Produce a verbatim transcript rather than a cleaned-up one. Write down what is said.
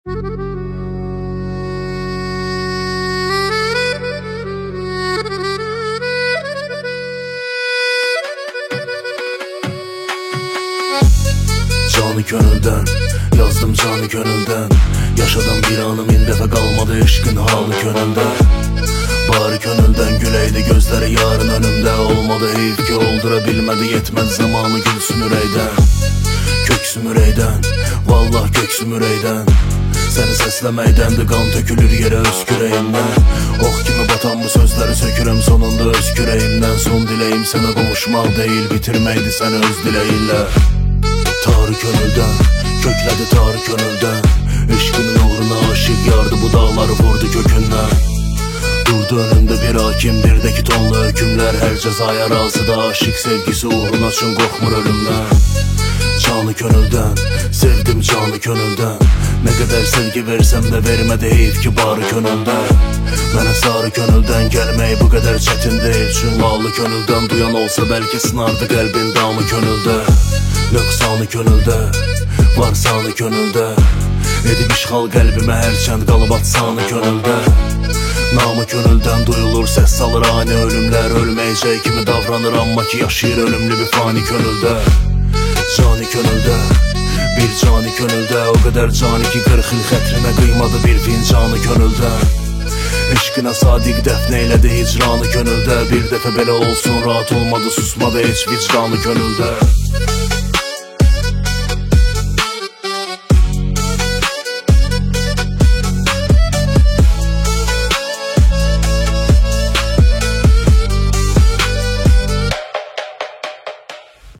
Canı gönülden, yazdım canı gönülden. Yaşadım bir anım min dəfə qalmadı eşqin halı gönüldə. Bari gönülden güleydi gözləri yarın önümdə. Olmadı heyif ki oldura bilmədi, yetmədi zamanı gülsün ürəkdən. Köksüm ürəkdən, vallah köksüm ürəkdən. Səni səsləməkdəndir qan tökülür yerə öz kürəyimdən. Ox kimi batan bu sözləri sökürəm sonunda öz kürəyimdən. Son diləyim sənə qovuşmaq deyil, bitirməkdi səni öz diləyinlə. Tarı gönüldən, köklədi tarı gönüldən. Eşqinin uğruna aşıq yardı bu dağları vurdu kökündən. Durdu önümdə bir hakim, birdəki tonlu hökümlər. Hər cəzaya razıda aşıq sevgisi uğruna üçün qorxmur ölümdən. Canı gönüldən, sevdim canı gönüldən. Nə qədər sevgi versəm də vermədi heyif ki barı gönüldə. Mənə sarı gönüldən gəlmək bu qədər çətin deyil. Çün lalı gönüldən duyan olsa bəlkə sınardı qəlbin damı gönüldə. Nöqsanı gönüldə, var sanı gönüldə. Edib işğal qəlbimə hərçənd qalıb atsanı gönüldə. Namı gönüldən duyulur, səs salır ani ölümlər. Ölməyəcək kimi davranır amma ki yaşayır ölümlü bir fani gönüldə. Cani gönüldə, bir cani gönüldə. O qədər cani ki qırx il xətrimə qıymadı bir fincanı gönüldə. Eşqinə sadiq dəfn eylədi hicranı gönüldə. Bir dəfə belə olsun rahat olmadı, susmadı heç vicdanı gönüldə.